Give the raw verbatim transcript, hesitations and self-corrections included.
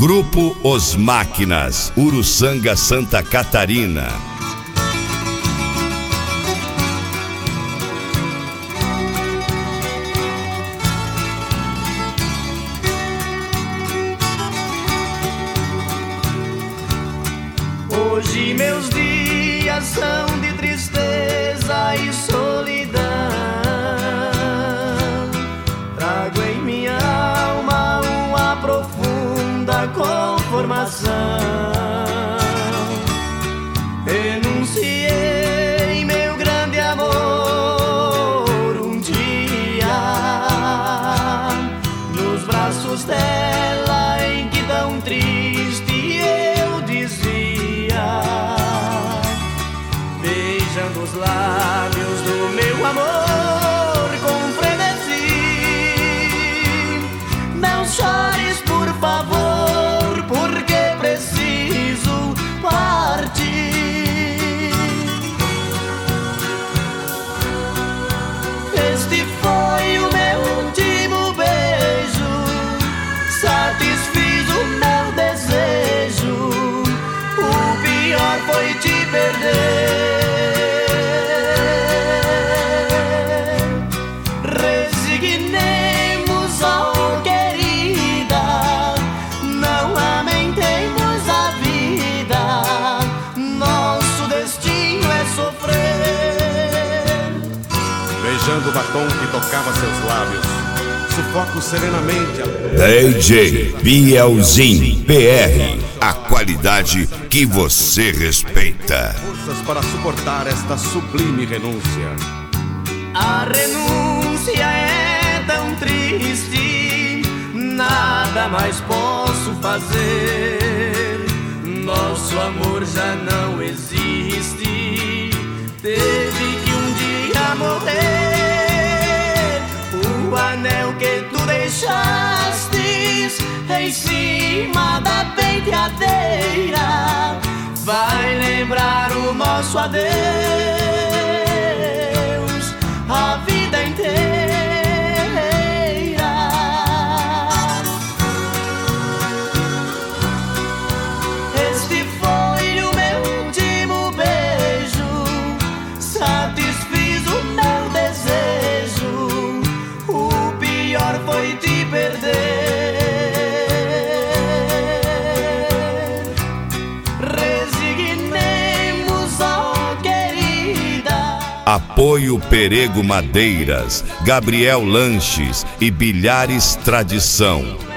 Grupo Os Máquinas, Uruçanga, Santa Catarina. Hoje meus dias são de tristeza e solidão. Trago em minha alma uma profunda conformação. Renunciei meu grande amor um dia nos braços dela, em que tão triste eu dizia, beijando os lábios do meu amor com frenesi. Não chores, por favor, porque preciso partir. Este foi o meu último beijo, satisfiz o meu desejo. O pior foi te perder. Resignemos, oh querida, não lamentemos a vida. Nosso destino é sofrer. Beijando o batom que tocava seus lábios, sufoco serenamente a... D J Bielzinho P R, a qualidade que você respeita. Forças para suportar esta sublime renúncia. A renúncia é tão triste, nada mais posso fazer. Nosso amor já não existe, teve que um dia morrer. O anel que tu deixastes em cima da penteadeira vai lembrar o nosso adeus a vida inteira. Este foi o meu último beijo, satisfiz o meu desejo. O pior foi te perder. Resignemos, oh querida. Apoio Perego Madeiras, Gabriel Lanches e Bilhares Tradição.